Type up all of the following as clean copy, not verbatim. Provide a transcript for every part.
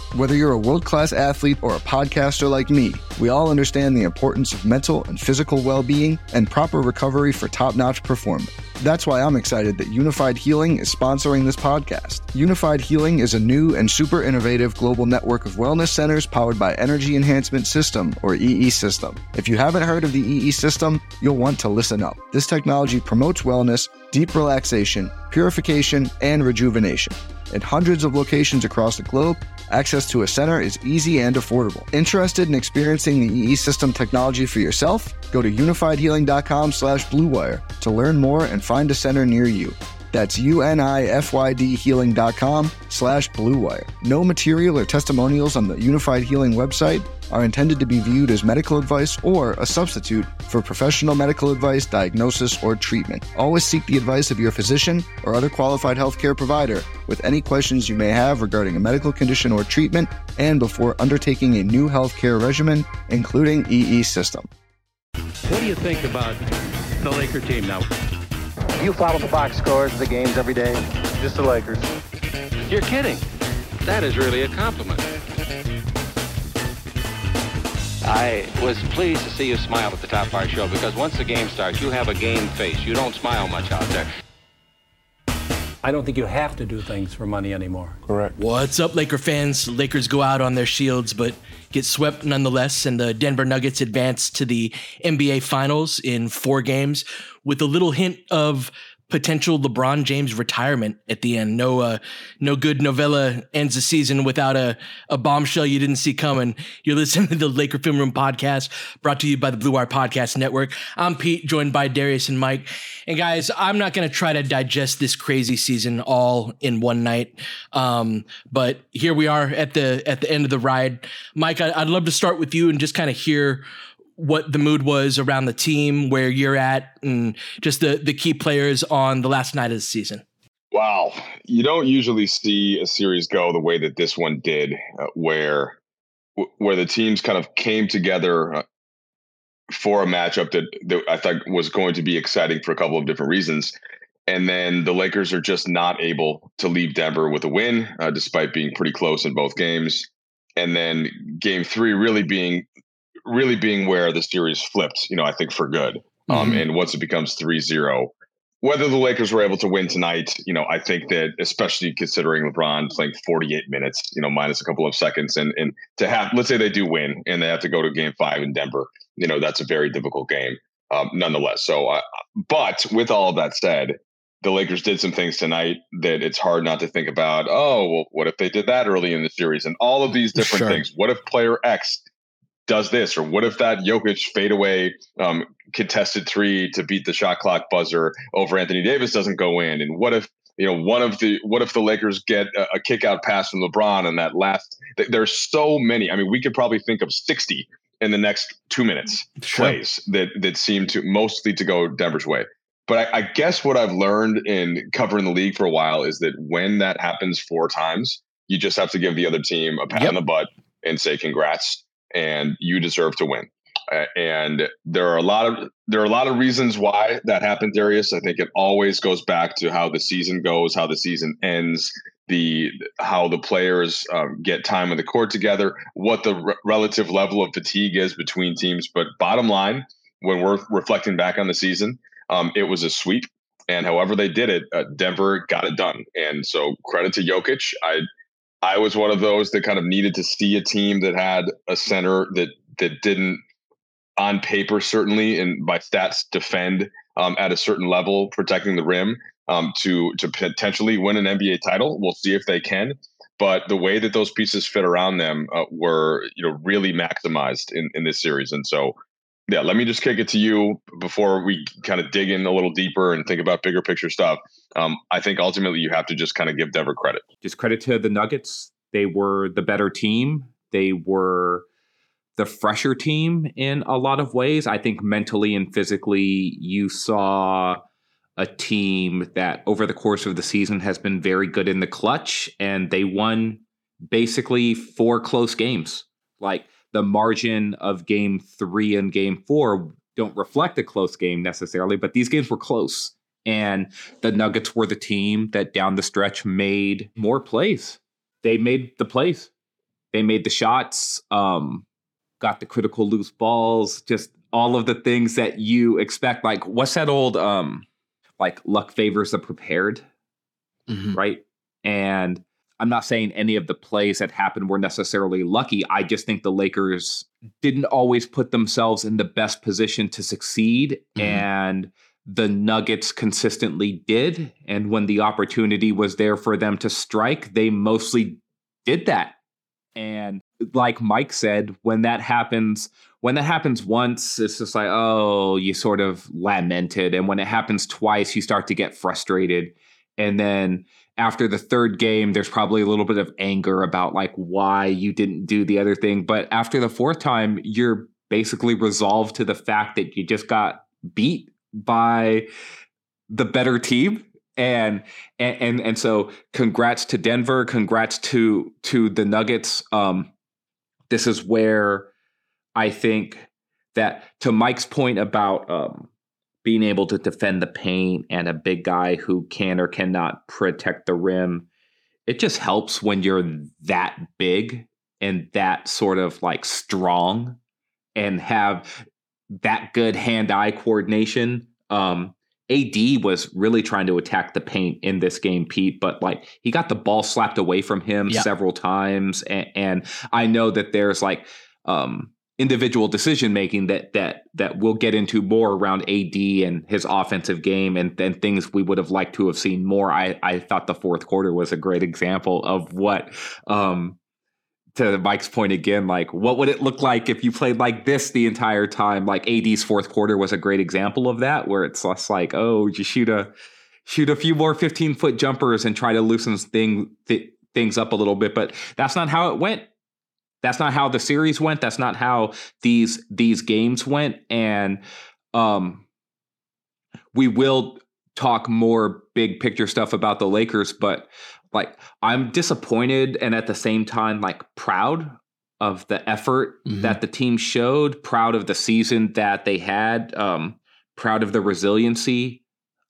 Whether you're a world-class athlete or a podcaster like me, we all understand the importance of mental and physical well-being and proper recovery for top-notch performance. That's why I'm excited that Unified Healing is sponsoring this podcast. Unified Healing is a new and super innovative global network of wellness centers powered by Energy Enhancement System, or EE System. If you haven't heard of the EE System, you'll want to listen up. This technology promotes wellness, deep relaxation, purification, and rejuvenation. In hundreds of locations across the globe, access to a center is easy and affordable. Interested in experiencing the EE System technology for yourself? Go to unifiedhealing.com/bluewire to learn more and find a center near you. That's unifydhealing.com/bluewire. No material or testimonials on the Unified Healing website are intended to be viewed as medical advice or a substitute for professional medical advice, diagnosis, or treatment. Always seek the advice of your physician or other qualified healthcare provider with any questions you may have regarding a medical condition or treatment and before undertaking a new healthcare regimen, including EE System. What do you think about the Laker team now? You follow the box scores of the games every day? Just the Lakers. You're kidding. That is really a compliment. I was pleased to see you smile at the top of our show because once the game starts, you have a game face. You don't smile much out there. I don't think you have to do things for money anymore. Correct. What's up, Laker fans? Lakers go out on their shields, but get swept nonetheless, and the Denver Nuggets advance to the NBA Finals in 4 games with a little hint of potential LeBron James retirement at the end. No good novella ends the season without a bombshell you didn't see coming. You're listening to the Laker Film Room podcast, brought to you by the Blue Wire Podcast Network. I'm Pete, joined by Darius and Mike. And guys, I'm not going to try to digest this crazy season all in one night. But here we are at the end of the ride. Mike, I'd love to start with you and just kind of hear what the mood was around the team, where you're at, and just the key players on the last night of the season. Wow. You don't usually see a series go the way that this one did, where the teams kind of came together for a matchup that I thought was going to be exciting for a couple of different reasons. And then the Lakers are just not able to leave Denver with a win, despite being pretty close in both games. And then game 3 really being where the series flipped, I think for good. And once it becomes 3-0, whether the Lakers were able to win tonight, I think that especially considering LeBron playing 48 minutes, minus a couple of seconds and to have, let's say they do win and they have to go to game 5 in Denver, that's a very difficult game nonetheless. So, but with all of that said, the Lakers did some things tonight that it's hard not to think about. Oh, well, what if they did that early in the series and all of these different things? What if player X does this, or what if that Jokic fadeaway contested 3 to beat the shot clock buzzer over Anthony Davis doesn't go in, and what if what if the Lakers get a kick out pass from LeBron and that last? There's so many. I mean, we could probably think of 60 in the next 2 minutes plays that seem to mostly to go Denver's way. But I guess what I've learned in covering the league for a while is that when that happens 4 times, you just have to give the other team a pat on the butt and say congrats. And you deserve to win. And there are a lot of reasons why that happened, Darius. I think it always goes back to how the season goes, how the season ends, how the players get time on the court together, what the relative level of fatigue is between teams. But bottom line, when we're reflecting back on the season, it was a sweep. And however they did it, Denver got it done. And so credit to Jokic. I was one of those that kind of needed to see a team that had a center that didn't, on paper certainly, and by stats, defend at a certain level, protecting the rim to potentially win an NBA title. We'll see if they can. But the way that those pieces fit around them were really maximized in this series. And so, yeah, let me just kick it to you before we kind of dig in a little deeper and think about bigger picture stuff. I think ultimately you have to just kind of give Denver credit. Just credit to the Nuggets. They were the better team. They were the fresher team in a lot of ways. I think mentally and physically, you saw a team that over the course of the season has been very good in the clutch, and they won basically 4 close games. Like, the margin of game 3 and game 4 don't reflect a close game necessarily, but these games were close. And the Nuggets were the team that down the stretch made more plays. They made the plays. They made the shots, got the critical loose balls, just all of the things that you expect. Like, what's that old, like, luck favors the prepared, right? And I'm not saying any of the plays that happened were necessarily lucky. I just think the Lakers didn't always put themselves in the best position to succeed. And the Nuggets consistently did. And when the opportunity was there for them to strike, they mostly did that. And like Mike said, when that happens once, it's just like, oh, you sort of lamented. And when it happens twice, you start to get frustrated. And then after the third game, there's probably a little bit of anger about like why you didn't do the other thing. But after the fourth time, you're basically resolved to the fact that you just got beat by the better team. And so congrats to Denver, congrats to the Nuggets. This is where I think that, to Mike's point about being able to defend the paint and a big guy who can or cannot protect the rim, it just helps when you're that big and that sort of like strong and have that good hand-eye coordination. AD was really trying to attack the paint in this game, Pete, but like he got the ball slapped away from him several times. And I know that there's like individual decision making that we'll get into more around AD and his offensive game and things we would have liked to have seen more. I thought the fourth quarter was a great example of what, to Mike's point again, like what would it look like if you played like this the entire time? Like AD's fourth quarter was a great example of that, where it's less like, oh, you shoot a few more 15-foot jumpers and try to loosen things up a little bit. But that's not how it went. That's not how the series went. That's not how these games went. And we will talk more big picture stuff about the Lakers, but like I'm disappointed and at the same time like proud of the effort that the team showed, proud of the season that they had, proud of the resiliency.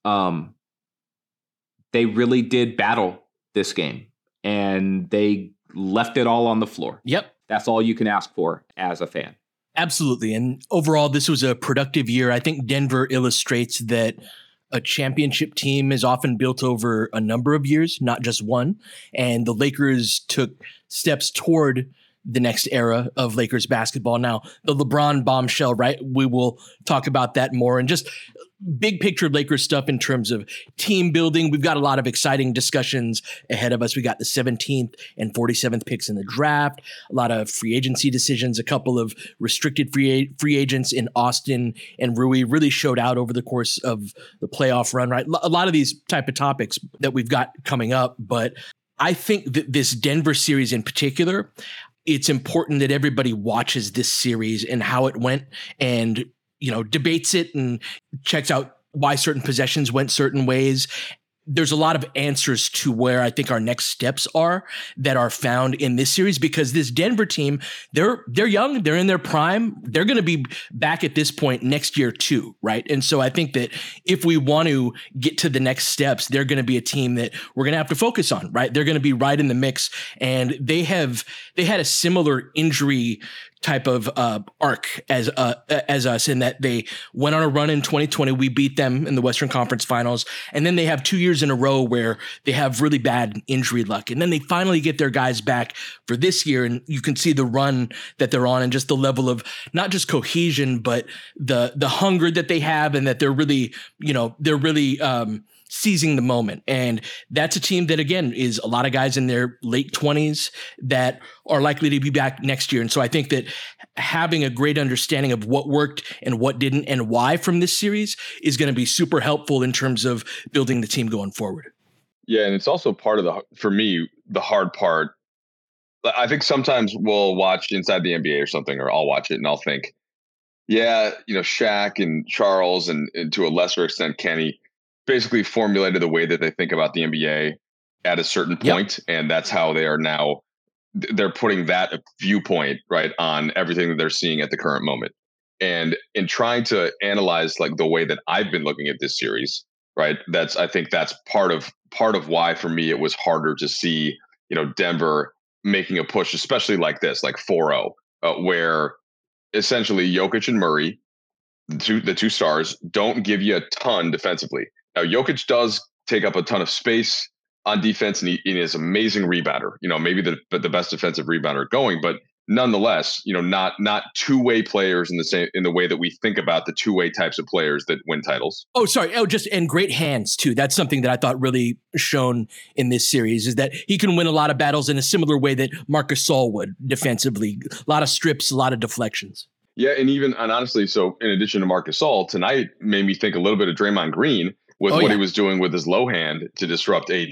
They really did battle this game and they left it all on the floor. Yep. That's all you can ask for as a fan. Absolutely. And overall, this was a productive year. I think Denver illustrates that a championship team is often built over a number of years, not just one. And the Lakers took steps toward the next era of Lakers basketball. Now, the LeBron bombshell, right? We will talk about that more, and just big picture Lakers stuff in terms of team building. We've got a lot of exciting discussions ahead of us. We got the 17th and 47th picks in the draft, a lot of free agency decisions, a couple of restricted free agents in Austin and Rui really showed out over the course of the playoff run, right? A lot of these type of topics that we've got coming up. But I think that this Denver series in particular, it's important that everybody watches this series and how it went and, you know, debates it and checks out why certain possessions went certain ways. There's a lot of answers to where I think our next steps are that are found in this series, because this Denver team, they're young, they're in their prime. They're going to be back at this point next year too, right? And so I think that if we want to get to the next steps, they're going to be a team that we're going to have to focus on, right? They're going to be right in the mix, and they had a similar injury type of arc as us, in that they went on a run in 2020. We beat them in the Western Conference Finals, and then they have 2 years in a row where they have really bad injury luck, and then they finally get their guys back for this year, and you can see the run that they're on and just the level of not just cohesion, but the hunger that they have, and that they're really seizing the moment. And that's a team that, again, is a lot of guys in their late 20s that are likely to be back next year. And so I think that having a great understanding of what worked and what didn't and why from this series is going to be super helpful in terms of building the team going forward. Yeah, and it's also part of for me, the hard part. I think sometimes we'll watch Inside the NBA or something, or I'll watch it and I'll think, yeah, Shaq and Charles and to a lesser extent Kenny basically formulated the way that they think about the NBA at a certain point. Yep. And that's how they are now. They're putting that viewpoint right on everything that they're seeing at the current moment. And in trying to analyze like the way that I've been looking at this series, right? I think that's part of why for me it was harder to see, Denver making a push, especially like this, like 4-0, where essentially Jokic and Murray, the two stars, don't give you a ton defensively. Now, Jokic does take up a ton of space on defense, and he is an amazing rebounder. Maybe the best defensive rebounder going, but nonetheless, not two-way players in the way that we think about the two-way types of players that win titles. Oh, sorry. And great hands too. That's something that I thought really shown in this series, is that he can win a lot of battles in a similar way that Marc Gasol would defensively. A lot of strips, a lot of deflections. Yeah, and honestly, so in addition to Marc Gasol, tonight made me think a little bit of Draymond Green with he was doing with his low hand to disrupt AD.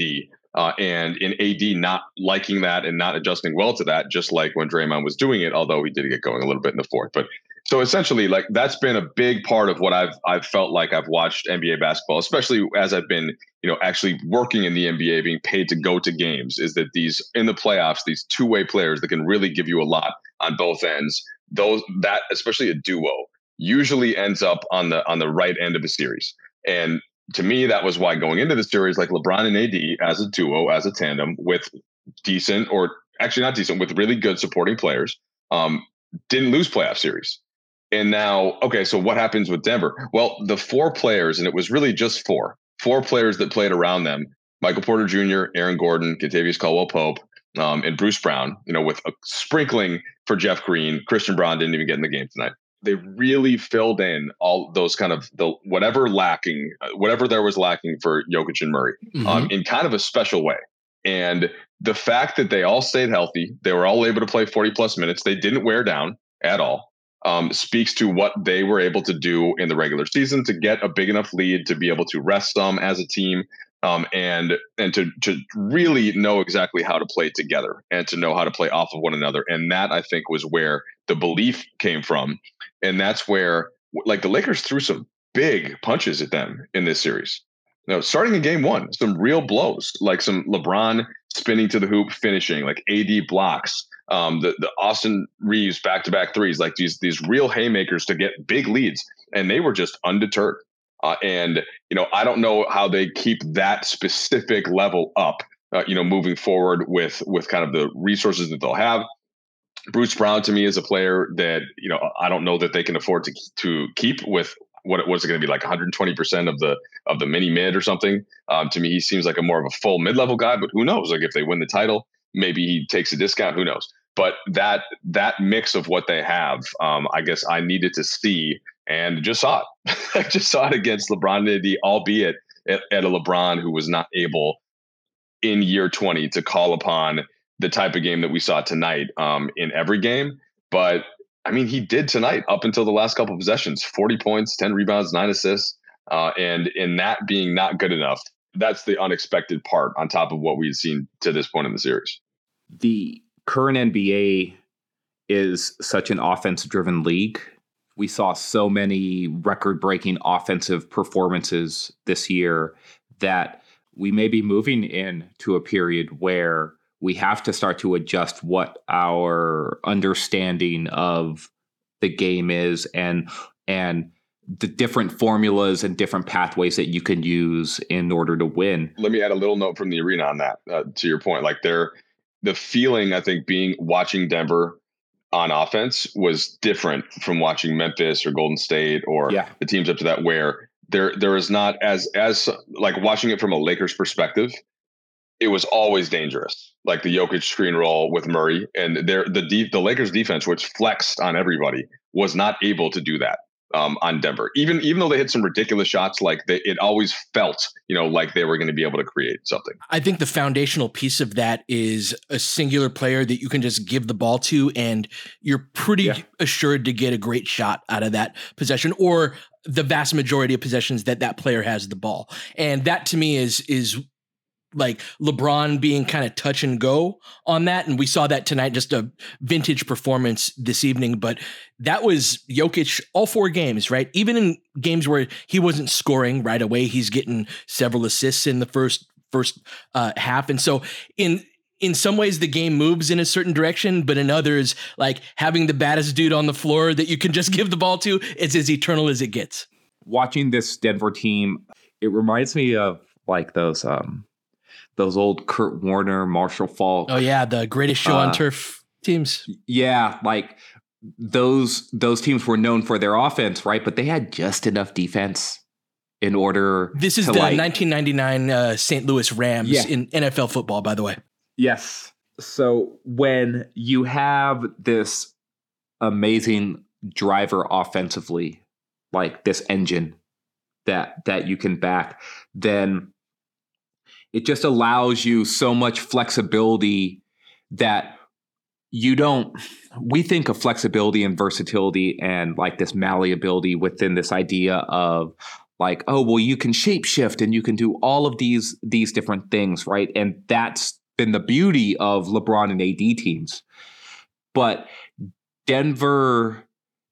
And in AD not liking that and not adjusting well to that, just like when Draymond was doing it, although he did get going a little bit in the fourth. But so essentially, like, that's been a big part of what I've felt like I've watched NBA basketball, especially as I've been, actually working in the NBA, being paid to go to games, is that these in the playoffs, these two-way players that can really give you a lot on both ends, that especially a duo usually ends up on the right end of a series. And to me, that was why going into the series, like LeBron and AD as a duo, as a tandem with decent, or actually not decent, with really good supporting players, didn't lose playoff series. And now, okay, so what happens with Denver? Well, the four players, and it was really just four players that played around them: Michael Porter Jr., Aaron Gordon, Kentavious Caldwell-Pope, and Bruce Brown, with a sprinkling for Jeff Green. Christian Braun didn't even get in the game tonight. They really filled in all those kind of whatever there was lacking for Jokic and Murray, in kind of a special way. And the fact that they all stayed healthy, they were all able to play 40 plus minutes, they didn't wear down at all, speaks to what they were able to do in the regular season to get a big enough lead to be able to rest them as a team, and to really know exactly how to play together and to know how to play off of one another. And that, I think, was where the belief came from. And that's where, like, the Lakers threw some big punches at them in this series. Starting in game one, some real blows, like some LeBron spinning to the hoop, finishing, like AD blocks, the Austin Reeves back-to-back threes, like these real haymakers to get big leads. And they were just undeterred. And I don't know how they keep that specific level up, moving forward with kind of the resources that they'll have. Bruce Brown, to me, is a player that, I don't know that they can afford to keep with what it was going to be like 120% of the mini mid or something. To me, he seems like more of a full mid-level guy, but who knows? Like, if they win the title, maybe he takes a discount, who knows? But that mix of what they have, I guess I needed to see, and just saw it. I just saw it against LeBron and AD, albeit at a LeBron who was not able in year 20 to call upon the type of game that we saw tonight in every game. But I mean, he did tonight up until the last couple of possessions: 40 points, 10 rebounds, 9 assists. And in that being not good enough, that's the unexpected part on top of what we've seen to this point in the series. The current NBA is such an offense-driven league. We saw so many record-breaking offensive performances this year that we may be moving into a period where we have to start to adjust what our understanding of the game is, and the different formulas and different pathways that you can use in order to win. Let me add a little note from the arena on that, to your point. Like, the feeling, I think, watching Denver on offense was different from watching Memphis or Golden State or the teams up to that, where there is not as like watching it from a Lakers perspective. It was always dangerous, like the Jokic screen roll with Murray, and the Lakers defense, which flexed on everybody, was not able to do that on Denver. Even though they hit some ridiculous shots, like it always felt, like they were going to be able to create something. I think the foundational piece of that is a singular player that you can just give the ball to, and you're pretty assured to get a great shot out of that possession, or the vast majority of possessions that player has the ball. And that, to me, is like LeBron being kind of touch and go on that. And we saw that tonight, just a vintage performance this evening. But that was Jokic all 4 games, right? Even in games where he wasn't scoring right away, he's getting several assists in the first half. And so in some ways the game moves in a certain direction, but in others, like having the baddest dude on the floor that you can just give the ball to, it's as eternal as it gets. Watching this Denver team, it reminds me of like those those old Kurt Warner, Marshall Faulk. Oh yeah, the greatest show on turf teams. Yeah, like those teams were known for their offense, right? But they had just enough defense in order. This is the 1999 St. Louis Rams in NFL football, by the way. Yes. So when you have this amazing driver offensively, like this engine that you can back, then it just allows you so much flexibility that we think of flexibility and versatility and like this malleability within this idea of like, oh, well, you can shapeshift and you can do all of these different things, right? And that's been the beauty of LeBron and AD teams. But Denver,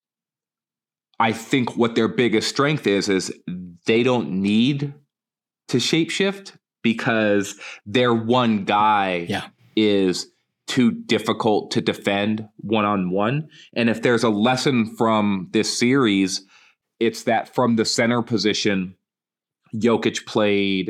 I think what their biggest strength is they don't need to shapeshift because their one guy is too difficult to defend one-on-one. And if there's a lesson from this series, it's that from the center position, Jokic played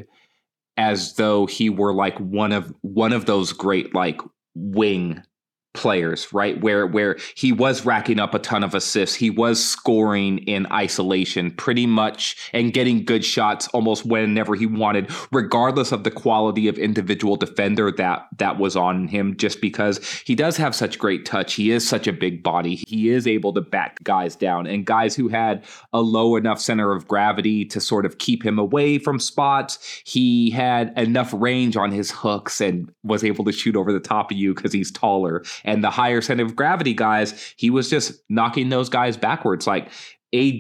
as though he were like one of those great like wing players, right? Where he was racking up a ton of assists. He was scoring in isolation pretty much and getting good shots almost whenever he wanted, regardless of the quality of individual defender that was on him, just because he does have such great touch. He is such a big body. He is able to back guys down, and guys who had a low enough center of gravity to sort of keep him away from spots. He had enough range on his hooks and was able to shoot over the top of you because he's taller. And the higher center of gravity guys, he was just knocking those guys backwards. Like AD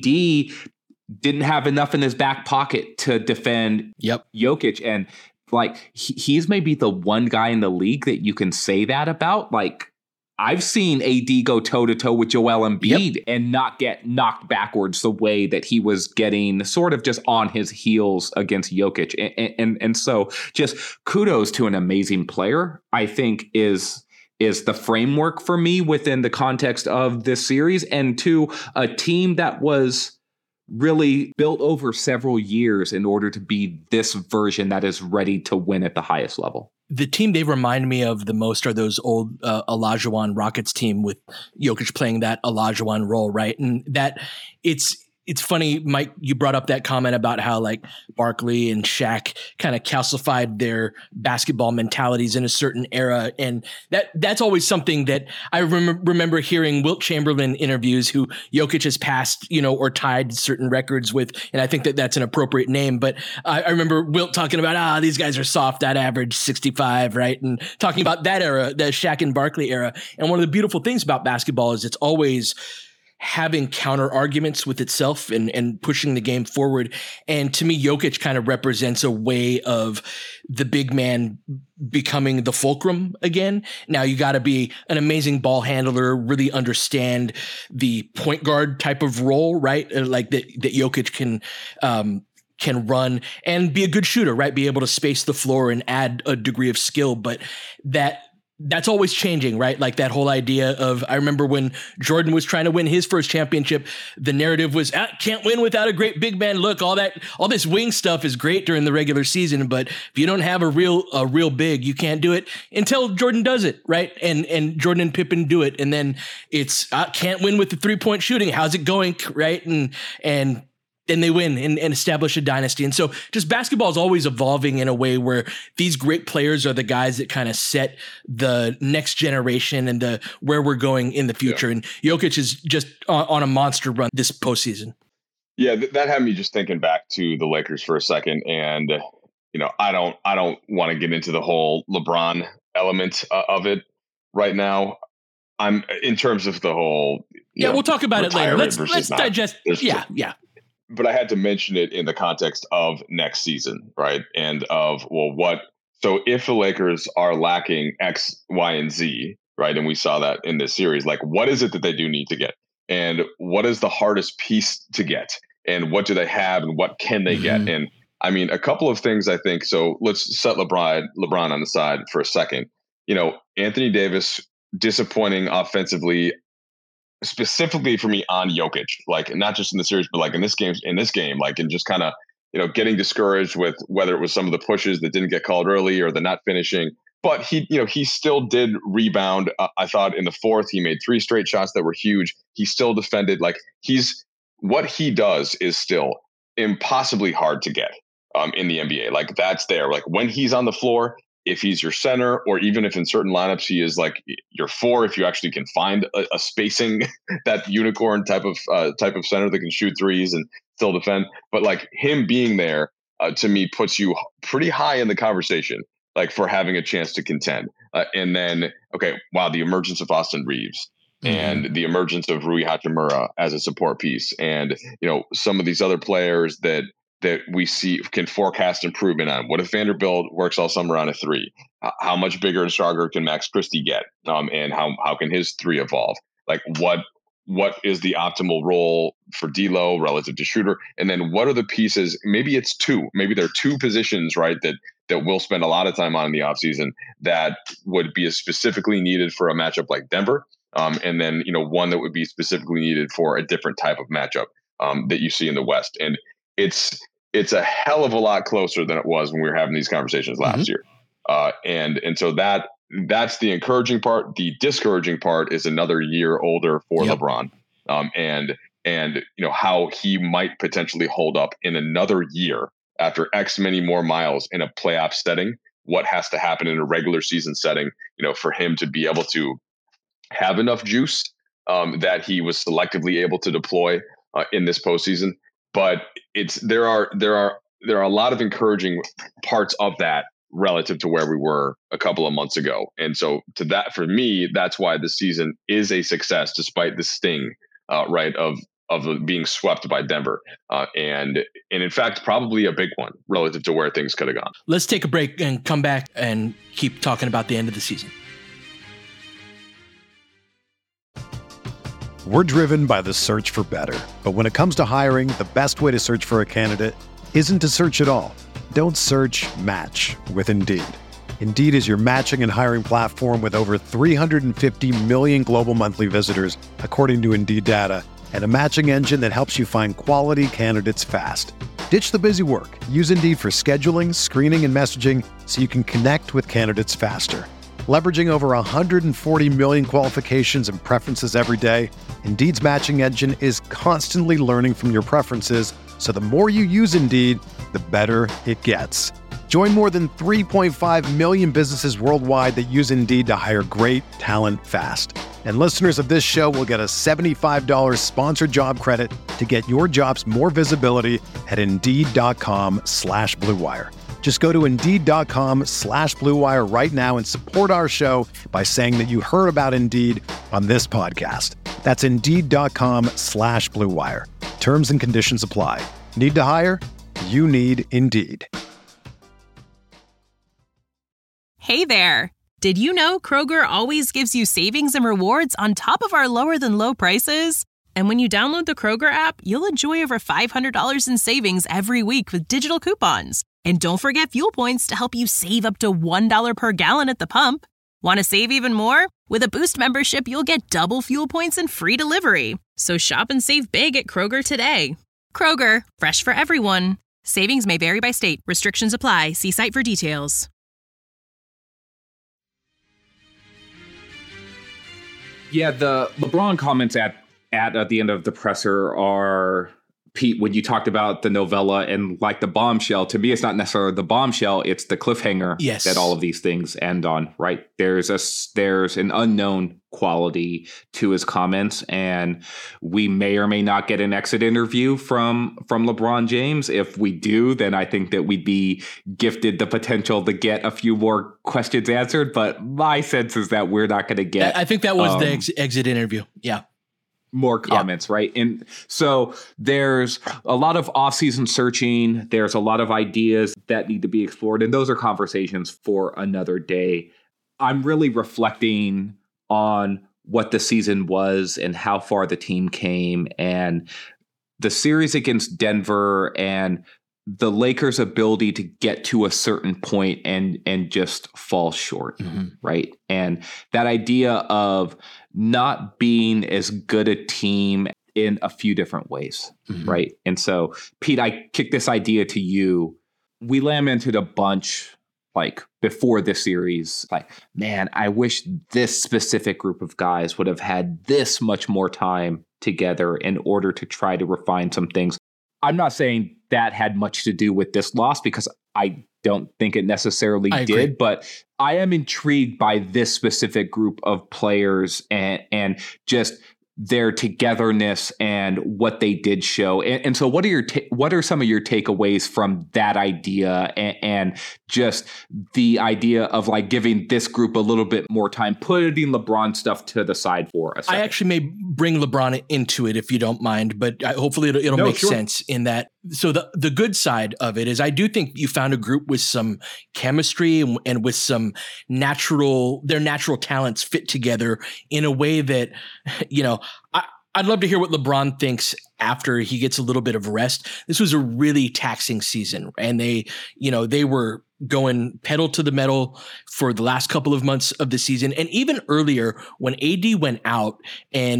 didn't have enough in his back pocket to defend Jokic. And like he's maybe the one guy in the league that you can say that about. Like I've seen AD go toe-to-toe with Joel Embiid and not get knocked backwards the way that he was getting sort of just on his heels against Jokic. And so just kudos to an amazing player, I think is the framework for me within the context of this series, and to a team that was really built over several years in order to be this version that is ready to win at the highest level. The team they remind me of the most are those old Olajuwon Rockets team with Jokic playing that Olajuwon role, right? And that it's funny, Mike, you brought up that comment about how like Barkley and Shaq kind of calcified their basketball mentalities in a certain era. And that's always something that I remember hearing Wilt Chamberlain interviews, who Jokic has passed, or tied certain records with. And I think that's an appropriate name. But I remember Wilt talking about, these guys are soft, that average 65, right? And talking about that era, the Shaq and Barkley era. And one of the beautiful things about basketball is it's always having counter arguments with itself and pushing the game forward. And to me, Jokic kind of represents a way of the big man becoming the fulcrum again. Now you got to be an amazing ball handler, really understand the point guard type of role, right? Like that Jokic can run and be a good shooter, right? Be able to space the floor and add a degree of skill, but that's always changing, right? Like that whole idea of, I remember when Jordan was trying to win his first championship, the narrative was, can't win without a great big man. Look, all this wing stuff is great during the regular season, but if you don't have a real big, you can't do it until Jordan does it, right? And Jordan and Pippen do it. And then it's, can't win with the 3-point shooting. How's it going? Right. And then they win and establish a dynasty. And so just basketball is always evolving in a way where these great players are the guys that kind of set the next generation and where we're going in the future. Yeah. And Jokic is just on a monster run this postseason. Yeah, that had me just thinking back to the Lakers for a second. And, I don't want to get into the whole LeBron element of it right now. I'm in terms of the whole. We'll talk about it later. Let's digest. Yeah. But I had to mention it in the context of next season, right? And of, so if the Lakers are lacking X, Y, and Z, right? And we saw that in this series, like what is it that they do need to get? And what is the hardest piece to get? And what do they have and what can they get? And I mean, a couple of things I think, so let's set LeBron on the side for a second. Anthony Davis, disappointing offensively, specifically for me on Jokic, like not just in the series, but like in this game, like, and just kind of getting discouraged with whether it was some of the pushes that didn't get called early or the not finishing. But he still did rebound. I thought in the fourth, he made 3 straight shots that were huge. He still defended. Like, what he does is still impossibly hard to get in the NBA. Like, that's there. Like, when he's on the floor, if he's your center, or even if in certain lineups he is like your 4, if you actually can find a spacing, that unicorn type of center that can shoot threes and still defend. But like, him being there to me puts you pretty high in the conversation, like, for having a chance to contend. And then, the emergence of Austin Reeves and the emergence of Rui Hachimura as a support piece, and some of these other players that we see can forecast improvement on. What if Vanderbilt works all summer on a 3? How much bigger and stronger can Max Christie get? And how can his 3 evolve? Like, what is the optimal role for D'Lo relative to Schroeder? And then what are the pieces? Maybe it's 2. Maybe there are 2 positions, right, that we'll spend a lot of time on in the offseason that would be specifically needed for a matchup like Denver. And then, one that would be specifically needed for a different type of matchup that you see in the West. And it's a hell of a lot closer than it was when we were having these conversations last year. And so that's the encouraging part. The discouraging part is another year older for LeBron. And how he might potentially hold up in another year after X many more miles in a playoff setting. What has to happen in a regular season setting, for him to be able to have enough juice that he was selectively able to deploy in this postseason. But there are a lot of encouraging parts of that relative to where we were a couple of months ago. And so for me, that's why the season is a success, despite the sting, right, of being swept by Denver. And in fact, probably a big one relative to where things could have gone. Let's take a break and come back and keep talking about the end of the season. We're driven by the search for better. But when it comes to hiring, the best way to search for a candidate isn't to search at all. Don't search, match with Indeed. Indeed is your matching and hiring platform with over 350 million global monthly visitors, according to Indeed data, and a matching engine that helps you find quality candidates fast. Ditch the busy work. Use Indeed for scheduling, screening, and messaging so you can connect with candidates faster. Leveraging over 140 million qualifications and preferences every day, Indeed's matching engine is constantly learning from your preferences, so the more you use Indeed, the better it gets. Join more than 3.5 million businesses worldwide that use Indeed to hire great talent fast. And listeners of this show will get a $75 sponsored job credit to get your jobs more visibility at Indeed.com/Blue Wire. Just go to Indeed.com/Blue Wire right now and support our show by saying that you heard about Indeed on this podcast. That's Indeed.com/Blue Wire. Terms and conditions apply. Need to hire? You need Indeed. Hey there. Did you know Kroger always gives you savings and rewards on top of our lower than low prices? And when you download the Kroger app, you'll enjoy over $500 in savings every week with digital coupons. And don't forget fuel points to help you save up to $1 per gallon at the pump. Want to save even more? With a Boost membership, you'll get double fuel points and free delivery. So shop and save big at Kroger today. Kroger, fresh for everyone. Savings may vary by state. Restrictions apply. See site for details. Yeah, the LeBron comments at the end of the presser are, Pete, when you talked about the novella and like the bombshell, to me, it's not necessarily the bombshell, it's the cliffhanger that all of these things end on, right? There's an unknown quality to his comments, and we may or may not get an exit interview from LeBron James. If we do, then I think that we'd be gifted the potential to get a few more questions answered. But my sense is that we're not going to get. I think that was the exit interview. Yeah. More comments, right? And so there's a lot of off-season searching. There's a lot of ideas that need to be explored, and those are conversations for another day. I'm really reflecting on what the season was and how far the team came, and the series against Denver and the Lakers' ability to get to a certain point and just fall short, right? And that idea of not being as good a team in a few different ways, right? And so, Pete, I kicked this idea to you. We lamented a bunch, like, before this series, like, man, I wish this specific group of guys would have had this much more time together in order to try to refine some things. I'm not saying that had much to do with this loss, because I don't think it necessarily did, but I am intrigued by this specific group of players and just their togetherness and what they did show. And so what are some of your takeaways from that idea and just the idea of like giving this group a little bit more time, putting LeBron stuff to the side for a second? I actually may bring LeBron into it if you don't mind, but hopefully it'll make sense in that. So the good side of it is I do think you found a group with some chemistry and with some their natural talents fit together in a way that, I'd love to hear what LeBron thinks after he gets a little bit of rest. This was a really taxing season, and they were going pedal to the metal for the last couple of months of the season. And even earlier when AD went out and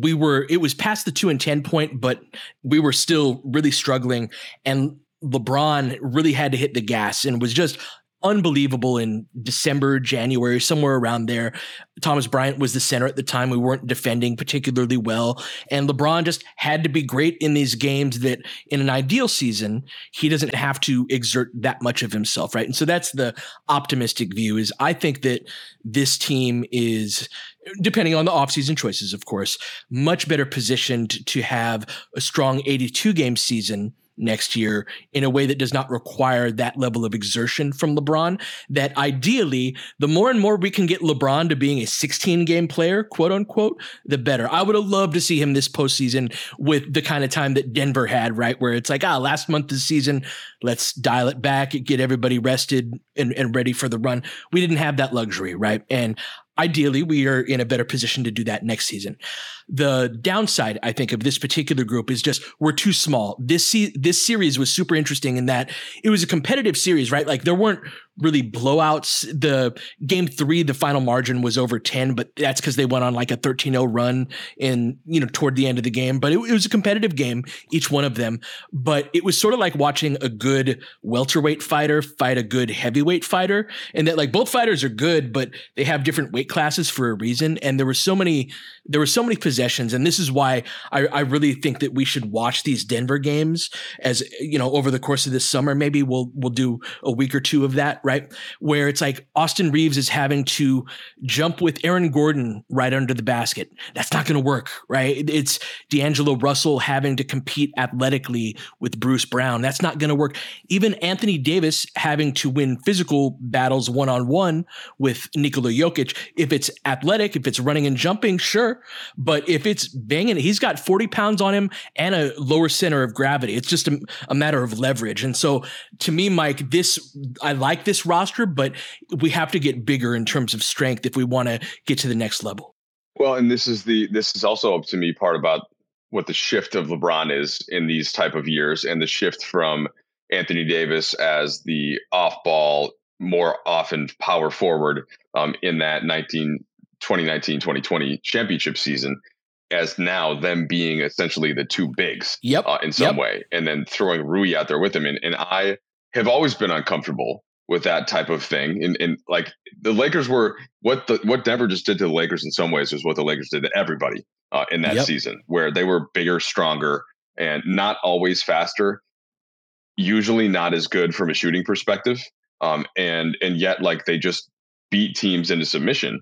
it was past the 2-10 point, but we were still really struggling. And LeBron really had to hit the gas and was just unbelievable in December, January, somewhere around there. Thomas Bryant was the center at the time. We weren't defending particularly well. And LeBron just had to be great in these games that in an ideal season, he doesn't have to exert that much of himself, right? And so that's the optimistic view is I think that this team is, depending on the offseason choices, of course, much better positioned to have a strong 82-game season next year in a way that does not require that level of exertion from LeBron, that ideally, the more and more we can get LeBron to being a 16-game player, quote unquote, the better. I would have loved to see him this postseason with the kind of time that Denver had, right? Where it's like, last month of the season, let's dial it back, get everybody rested and ready for the run. We didn't have that luxury, right? And ideally, we are in a better position to do that next season. The downside, I think, of this particular group is just we're too small. This series was super interesting in that it was a competitive series, right? Like there weren't really blowouts. The game 3, the final margin was over 10, but that's because they went on like a 13-0 run toward the end of the game. But it was a competitive game, each one of them. But it was sort of like watching a good welterweight fighter fight a good heavyweight fighter, and that like both fighters are good, but they have different weight classes for a reason. And there were so many possessions, and this is why I really think that we should watch these Denver games as over the course of this summer. Maybe we'll do a week or two of that, right? Where it's like Austin Reeves is having to jump with Aaron Gordon right under the basket. That's not going to work, right? It's D'Angelo Russell having to compete athletically with Bruce Brown. That's not going to work. Even Anthony Davis having to win physical battles one-on-one with Nikola Jokic. If it's athletic, if it's running and jumping, sure. But if it's banging, he's got 40 pounds on him and a lower center of gravity. It's just a matter of leverage. And so to me, Mike, I like this roster, but we have to get bigger in terms of strength if we want to get to the next level. Well, and this is also up to me part about what the shift of LeBron is in these type of years, and the shift from Anthony Davis as the off-ball, more often power forward in that 2019-2020 championship season, as now them being essentially the two bigs in some way, and then throwing Rui out there with him. And I have always been uncomfortable with that type of thing. And like the Lakers were what Denver just did to the Lakers in some ways was what the Lakers did to everybody in that season, where they were bigger, stronger, and not always faster, usually not as good from a shooting perspective. And yet like they just beat teams into submission.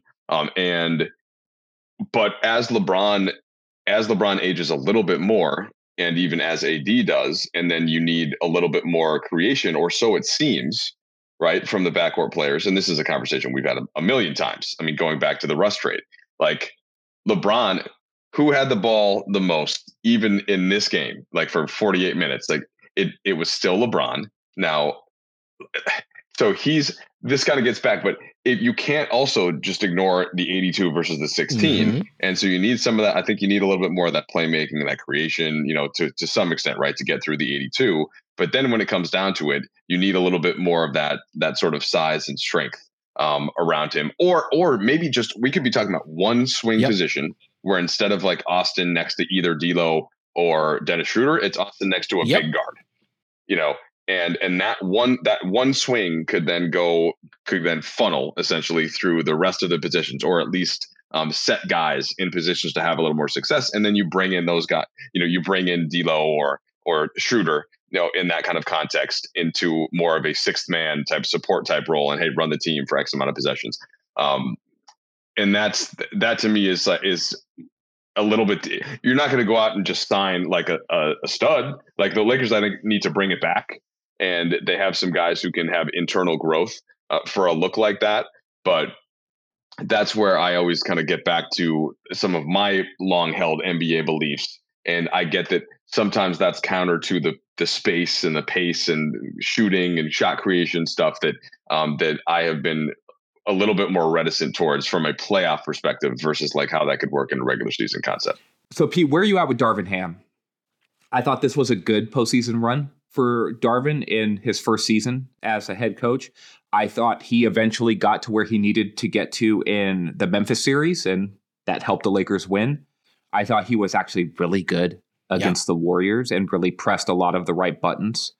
But as LeBron ages a little bit more, and even as AD does, and then you need a little bit more creation, or so it seems, right, from the backcourt players. And this is a conversation we've had a million times. I mean, going back to the Russ trade, like LeBron, who had the ball the most, even in this game, like for 48 minutes, like it was still LeBron. Now, so this kind of gets back, but you can't also just ignore the 82 versus the 16. Mm-hmm. And so you need some of that. I think you need a little bit more of that playmaking and that creation, to some extent, right, to get through the 82. But then when it comes down to it, you need a little bit more of that sort of size and strength around him, or maybe just, we could be talking about one swing position where instead of like Austin next to either D'Lo or Dennis Schroeder, it's Austin next to a big guard, and that one swing could then funnel essentially through the rest of the positions, or at least set guys in positions to have a little more success. And then you bring in those guys, you bring in D'Lo or Schroeder, in that kind of context into more of a sixth man type support type role, and hey, run the team for X amount of possessions. And that to me is a little bit. You're not going to go out and just sign like a stud. Like the Lakers, I think, need to bring it back, and they have some guys who can have internal growth for a look like that. But that's where I always kind of get back to some of my long held NBA beliefs, and I get that sometimes that's counter to the space and the pace and shooting and shot creation stuff that I have been a little bit more reticent towards from a playoff perspective versus like how that could work in a regular season concept. So Pete, where are you at with Darvin Ham? I thought this was a good postseason run for Darvin in his first season as a head coach. I thought he eventually got to where he needed to get to in the Memphis series, and that helped the Lakers win. I thought he was actually really good against the Warriors and really pressed a lot of the right buttons.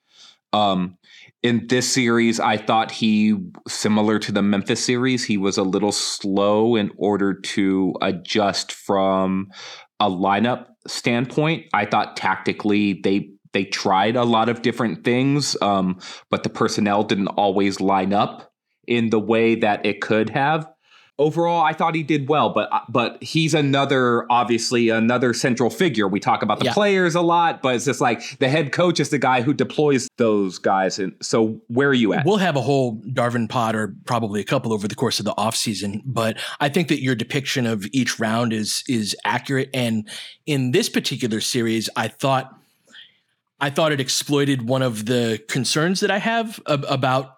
In this series, I thought he, similar to the Memphis series, he was a little slow in order to adjust from a lineup standpoint. I thought tactically they tried a lot of different things, but the personnel didn't always line up in the way that it could have. Overall, I thought he did well, but he's obviously another central figure. We talk about the players a lot, but it's just like the head coach is the guy who deploys those guys. And so where are you at? We'll have a whole Darvin pod, or probably a couple over the course of the offseason, but I think that your depiction of each round is accurate. And in this particular series, I thought it exploited one of the concerns that I have about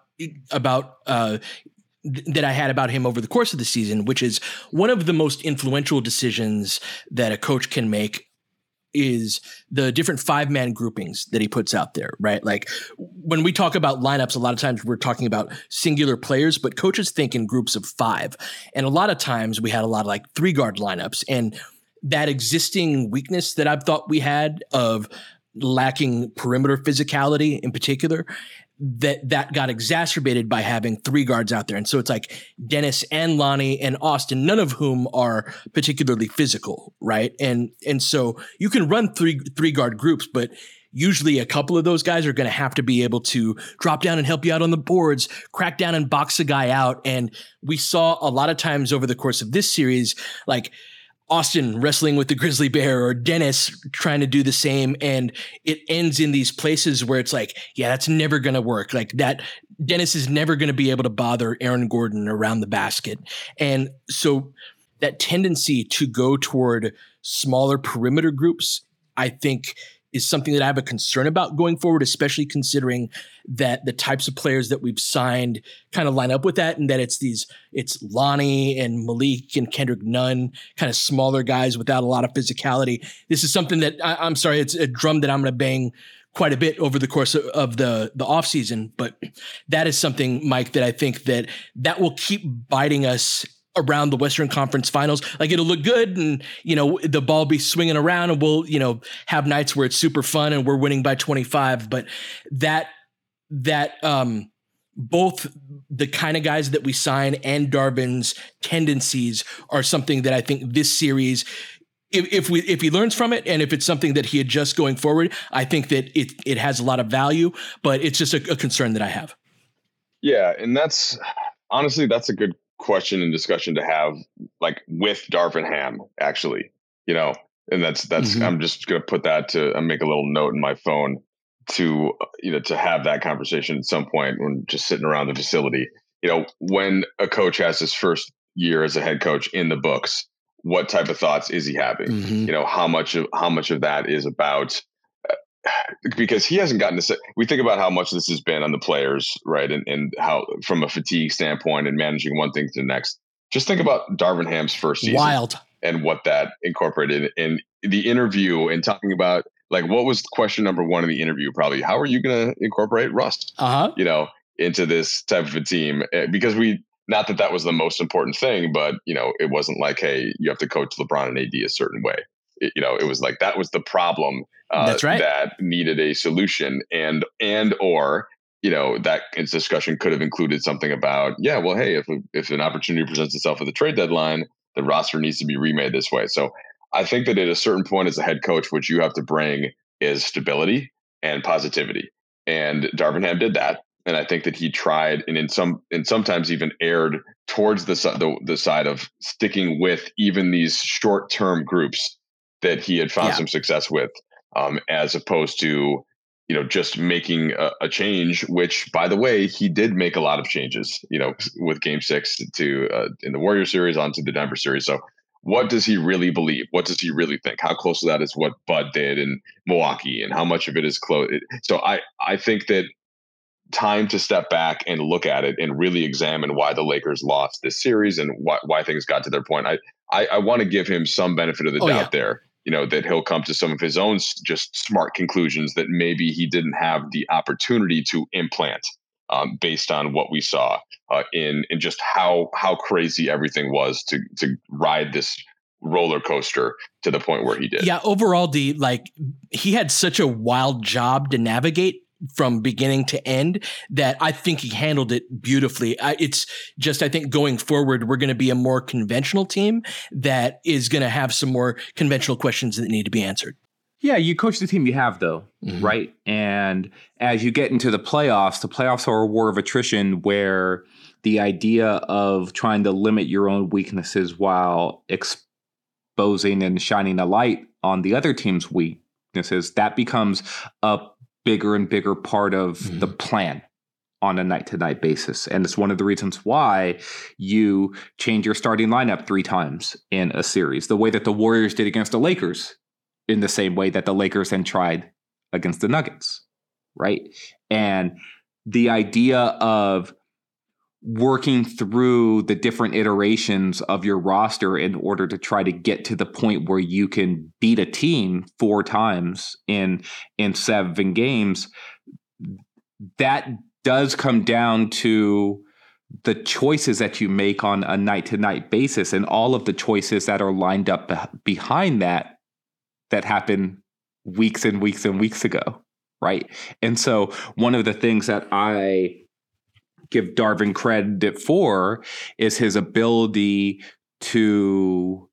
that I had about him over the course of the season, which is one of the most influential decisions that a coach can make is the different 5-man groupings that he puts out there, right? Like when we talk about lineups, a lot of times we're talking about singular players, but coaches think in groups of 5. And a lot of times we had a lot of like 3-guard lineups, and that existing weakness that I thought we had of lacking perimeter physicality in particular, that got exacerbated by having 3 guards out there. And so it's like Dennis and Lonnie and Austin, none of whom are particularly physical, right? And so you can run three guard groups, but usually a couple of those guys are going to have to be able to drop down and help you out on the boards, crack down and box a guy out. And we saw a lot of times over the course of this series, like Austin wrestling with the grizzly bear or Dennis trying to do the same. And it ends in these places where it's like, yeah, that's never going to work. Like that Dennis is never going to be able to bother Aaron Gordon around the basket. And so that tendency to go toward smaller perimeter groups, I think, is something that I have a concern about going forward, especially considering that the types of players that we've signed kind of line up with that, and that it's Lonnie and Malik and Kendrick Nunn, kind of smaller guys without a lot of physicality. This is something that I'm sorry, it's a drum that I'm going to bang quite a bit over the course of the offseason, but that is something, Mike, that I think that will keep biting us around the Western Conference Finals. Like it'll look good and, the ball be swinging around and we'll, have nights where it's super fun and we're winning by 25. But that both the kind of guys that we sign and Darvin's tendencies are something that I think this series, if he learns from it and if it's something that he adjusts going forward, I think that it has a lot of value, but it's just a concern that I have. Yeah. And that's a good question and discussion to have, like with Darvin Ham, actually, and that's mm-hmm. I'm just going to put that to make a little note in my phone to have that conversation at some point when just sitting around the facility. When a coach has his first year as a head coach in the books, what type of thoughts is he having? Mm-hmm. How much of that is about, because he hasn't gotten to say, we think about how much this has been on the players, right? And how, from a fatigue standpoint and managing one thing to the next, just think about Darvin Ham's first season. Wild. And what that incorporated in the interview, and talking about, like, what was question number 1 in the interview? Probably, how are you going to incorporate Russ, into this type of a team? Because we Not that that was the most important thing, but, it wasn't like, hey, you have to coach LeBron and AD a certain way. It was like that was the problem That's right. that needed a solution, or that discussion could have included something about, hey, if an opportunity presents itself at the trade deadline, the roster needs to be remade this way. So I think that at a certain point as a head coach, what you have to bring is stability and positivity, and Darvin Ham did that. And I think that he tried, and sometimes even erred towards the side of sticking with even these short-term groups that he had found some success with, as opposed to, just making a change, which, by the way, he did make a lot of changes, with Game 6 in the Warriors series onto the Denver series. So what does he really believe? What does he really think? How close to that is what Bud did in Milwaukee, and how much of it is close? So I think that time to step back and look at it and really examine why the Lakers lost this series and why things got to their point. I want to give him some benefit of the doubt there, that he'll come to some of his own just smart conclusions that maybe he didn't have the opportunity to implant, based on what we saw in just how crazy everything was to ride this roller coaster to the point where he did. Yeah. Overall, he had such a wild job to navigate from beginning to end that I think he handled it beautifully. It's just, I think going forward, we're going to be a more conventional team that is going to have some more conventional questions that need to be answered. Yeah, you coach the team you have, though, right? And as you get into the playoffs are a war of attrition, where the idea of trying to limit your own weaknesses while exposing and shining a light on the other team's weaknesses, that becomes a bigger and bigger part of the plan on a night-to-night basis. And it's one of the reasons why you change your starting lineup 3 times in a series, the way that the Warriors did against the Lakers, in the same way that the Lakers then tried against the Nuggets, right? And the idea of working through the different iterations of your roster in order to try to get to the point where you can beat a team 4 times in 7 games, that does come down to the choices that you make on a night-to-night basis, and all of the choices that are lined up behind that happened weeks and weeks and weeks ago, right? And so one of the things that I give Darvin credit for is his ability to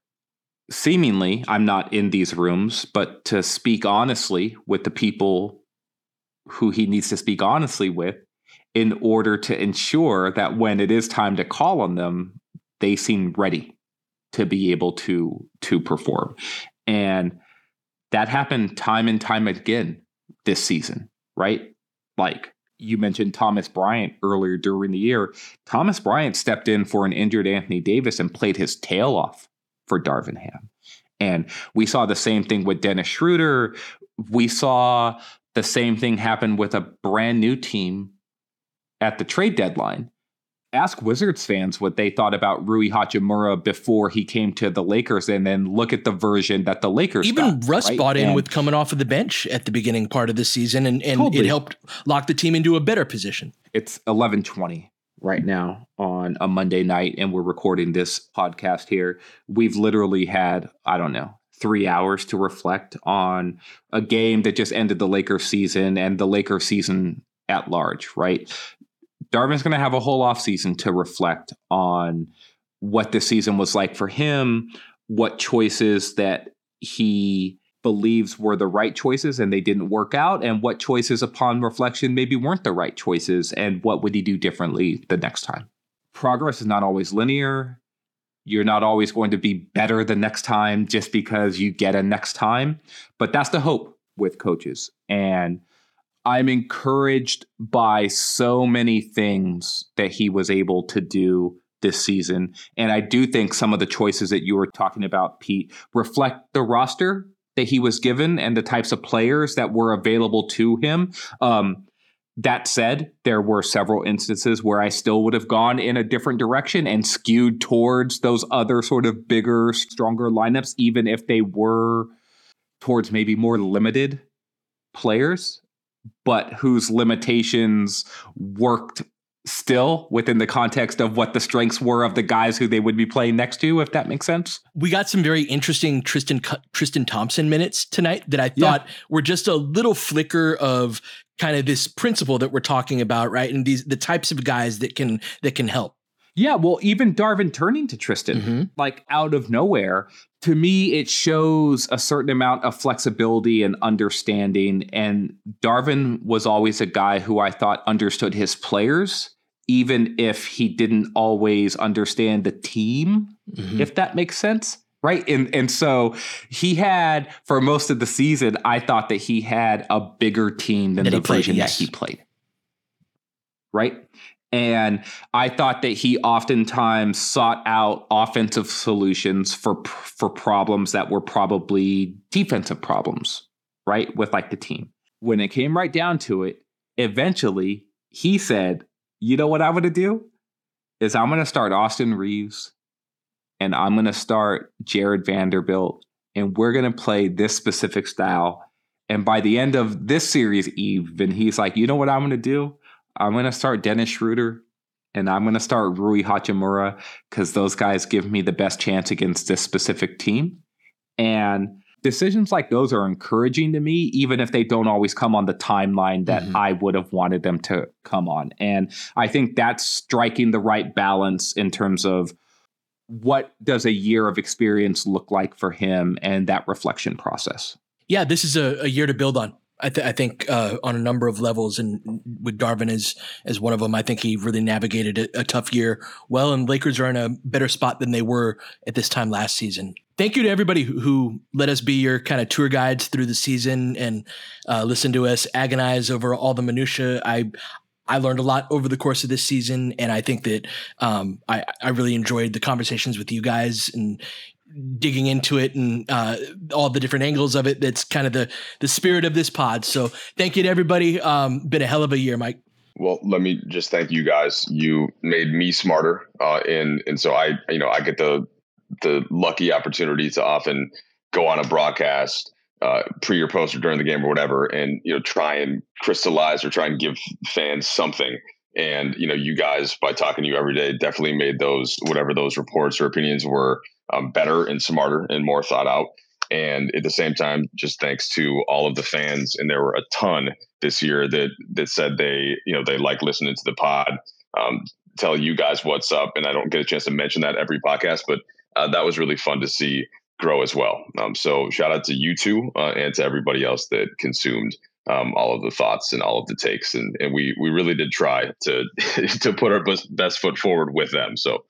seemingly, I'm not in these rooms, but to speak honestly with the people who he needs to speak honestly with in order to ensure that when it is time to call on them, they seem ready to be able to perform. And that happened time and time again this season, right? Like, you mentioned Thomas Bryant earlier during the year. Thomas Bryant stepped in for an injured Anthony Davis and played his tail off for Darvin Ham. And we saw the same thing with Dennis Schroeder. We saw the same thing happen with a brand new team at the trade deadline. Ask Wizards fans what they thought about Rui Hachimura before he came to the Lakers, and then look at the version that the Lakers Even got, Russ right? bought in with coming off of the bench at the beginning part of the season, and Totally. it helped lock the team into a better position. It's 11:20 right now on a Monday night, and we're recording this podcast here. We've literally had, 3 hours to reflect on a game that just ended the Lakers season and the Lakers season at large, right? Darvin's going to have a whole offseason to reflect on what this season was like for him, what choices that he believes were the right choices and they didn't work out, and what choices upon reflection maybe weren't the right choices, and what would he do differently the next time. Progress is not always linear. You're not always going to be better the next time just because you get a next time, but that's the hope with coaches. And I'm encouraged by so many things that he was able to do this season. And I do think some of the choices that you were talking about, Pete, reflect the roster that he was given and the types of players that were available to him. That said, there were several instances where I still would have gone in a different direction and skewed towards those other sort of bigger, stronger lineups, even if they were towards maybe more limited players, but whose limitations worked still within the context of what the strengths were of the guys who they would be playing next to, if that makes sense. We got some very interesting Tristan Thompson minutes tonight that I thought were just a little flicker of kind of this principle that we're talking about, right? And the types of guys that can help. Yeah, well, even Darvin turning to Tristan, like out of nowhere, to me, it shows a certain amount of flexibility and understanding. And Darvin was always a guy who I thought understood his players, even if he didn't always understand the team, if that makes sense. Right. And so he had, for most of the season, I thought that he had a bigger team than the version that he played. Right. And I thought that he oftentimes sought out offensive solutions for problems that were probably defensive problems, right, with like the team. When it came right down to it, eventually he said, you know what I'm going to do is I'm going to start Austin Reeves and I'm going to start Jared Vanderbilt, and we're going to play this specific style. And by the end of this series, even he's like, you know what I'm going to do? I'm going to start Dennis Schroeder and I'm going to start Rui Hachimura because those guys give me the best chance against this specific team. And decisions like those are encouraging to me, even if they don't always come on the timeline that I would have wanted them to come on. And I think that's striking the right balance in terms of what does a year of experience look like for him and that reflection process. Yeah, this is a year to build on. I think on a number of levels, and with Darvin as one of them, I think he really navigated a tough year well, and Lakers are in a better spot than they were at this time last season. Thank you to everybody who let us be your kind of tour guides through the season and listen to us agonize over all the minutia. I learned a lot over the course of this season, and I think that I really enjoyed the conversations with you guys and digging into it and all the different angles of it. That's kind of the spirit of this pod. So thank you to everybody. Been a hell of a year, Mike. Well, let me just thank you guys. You made me smarter. And so I get the lucky opportunity to often go on a broadcast pre or post or during the game or whatever, and, try and crystallize or try and give fans something. And, you guys, by talking to you every day, definitely made whatever those reports or opinions were, better and smarter and more thought out. And at the same time, just thanks to all of the fans, and there were a ton this year that said they like listening to the pod, tell you guys what's up. And I don't get a chance to mention that every podcast, but that was really fun to see grow as well. So shout out to you two and to everybody else that consumed all of the thoughts and all of the takes. And we really did try to put our best foot forward with them. So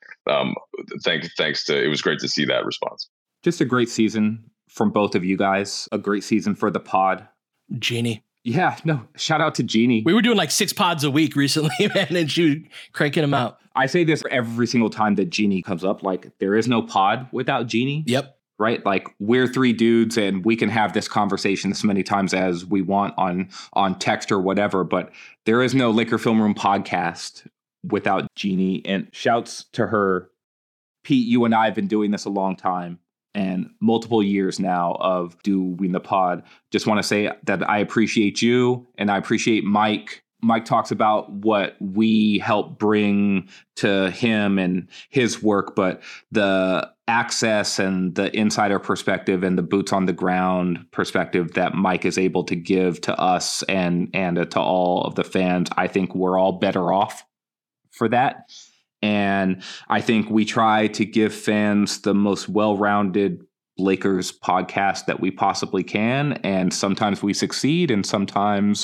thanks to, it was great to see that response. Just a great season from both of you guys. A great season for the pod. Jeannie. Yeah, no, shout out to Jeannie. We were doing like 6 pods a week recently, man, and she was cranking them out. I say this every single time that Jeannie comes up, like there is no pod without Jeannie. Yep. Right? Like we're 3 dudes and we can have this conversation as many times as we want on text or whatever, but there is no Laker Film Room podcast without Jeannie. And shouts to her. Pete, you and I have been doing this a long time and multiple years now of doing the pod. Just want to say that I appreciate you and I appreciate Mike. Mike talks about what we help bring to him and his work, but the access and the insider perspective and the boots on the ground perspective that Mike is able to give to us and to all of the fans, I think we're all better off for that. And I think we try to give fans the most well-rounded Lakers podcast that we possibly can. And sometimes we succeed and sometimes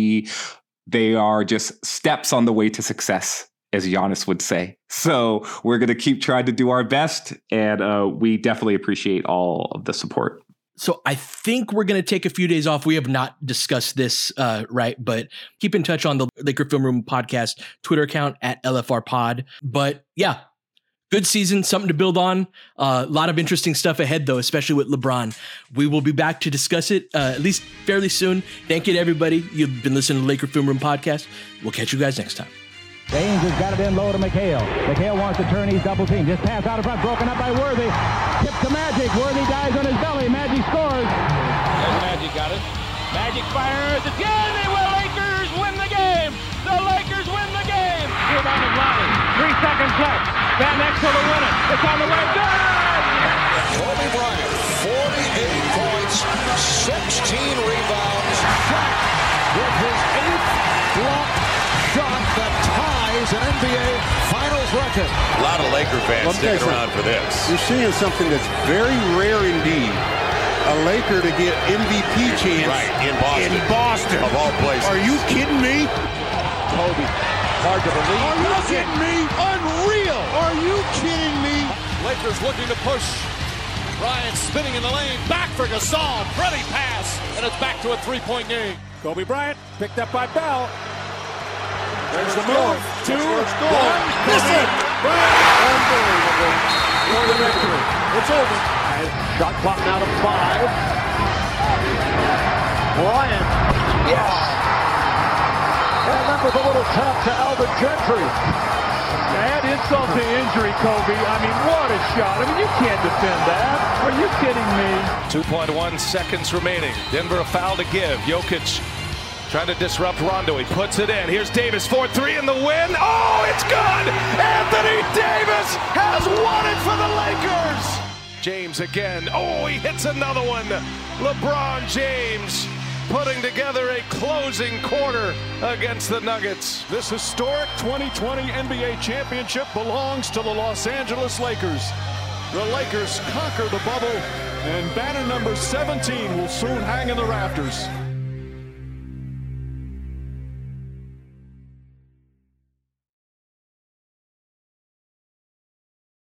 they are just steps on the way to success, as Giannis would say. So we're going to keep trying to do our best. And we definitely appreciate all of the support. So I think we're going to take a few days off. We have not discussed this, right? But keep in touch on the Laker Film Room podcast Twitter account at LFR Pod. But yeah, good season, something to build on. A lot of interesting stuff ahead, though, especially with LeBron. We will be back to discuss it at least fairly soon. Thank you to everybody. You've been listening to the Laker Film Room podcast. We'll catch you guys next time. James has got it in low to McHale. McHale wants to turn. He's double team. Just pass out in front. Broken up by Worthy. Tip to Magic. Worthy dies on his belly. Magic scores. There's Magic got it. Magic fires. It's good. The Lakers win the game. The Lakers win the game. left. Van Exel to win it. It's on the way. Good! Kobe Bryant, 48 points, 16 rebounds. Shot with his 8th block shot that ties an NBA Finals record. A lot of Laker fans sticking around for this. You're seeing something that's very rare indeed. A Laker to get MVP chance in Boston. Of all places. Are you kidding me? Kobe, hard to believe. Are you kidding me? Unreal. Are you kidding me? Lakers looking to push. Bryant spinning in the lane. Back for Gasol. Pretty pass. And it's back to a 3-point game. Kobe Bryant picked up by Bell. There's the move. 2, 1. Listen. Unbelievable. For the victory. It's over. Shot clock now to 5. Bryant. Yes. And that was a little tap to Alvin Gentry. Add insult to injury, Kobe. I mean, what a shot. I mean, you can't defend that. Are you kidding me? 2.1 seconds remaining. Denver a foul to give. Jokic trying to disrupt Rondo. He puts it in. Here's Davis, 4-3 in the win. Oh, it's good! Anthony Davis has won it for the Lakers! James again. Oh, he hits another one. LeBron James putting together a closing quarter against the Nuggets. This historic 2020 NBA championship belongs to the Los Angeles Lakers. The Lakers conquer the bubble, and banner number 17 will soon hang in the rafters.